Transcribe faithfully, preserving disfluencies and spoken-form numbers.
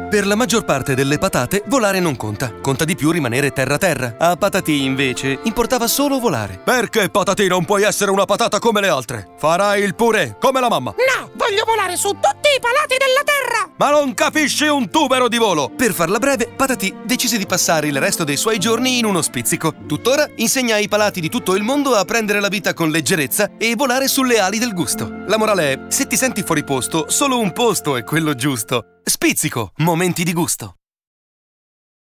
Per la maggior parte delle patate volare non conta. Conta di più rimanere terra-terra. A Patatì, invece, importava solo volare. Perché, Patatì, non puoi essere una patata come le altre? Farai il purè, come la mamma. No, voglio volare su tutti i palati della terra! Ma non capisci un tubero di volo! Per farla breve, Patatì decise di passare il resto dei suoi giorni in uno spizzico. Tuttora insegna ai palati di tutto il mondo a prendere la vita con leggerezza e volare sulle ali del gusto. La morale è, se ti senti fuori posto, solo un posto è quello giusto. Spizzico, momenti di gusto.